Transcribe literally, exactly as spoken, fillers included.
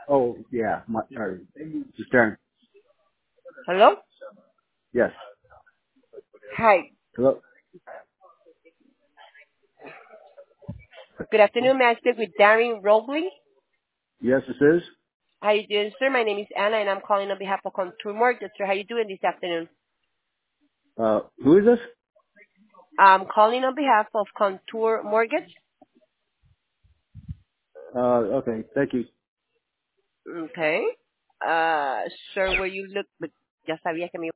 Oh, yeah. My, or, just Darren. Hello? Yes. Hi. Hello? Good afternoon. May I speak with Darren Robley? Yes, this is. How you doing, sir? My name is Anna, and I'm calling on behalf of Contour Mortgage, sir. How you doing this afternoon? Uh, who is this? I'm calling on behalf of Contour Mortgage. Uh, okay. Thank you. Okay. Uh, sir, were you look... Ya sabía que me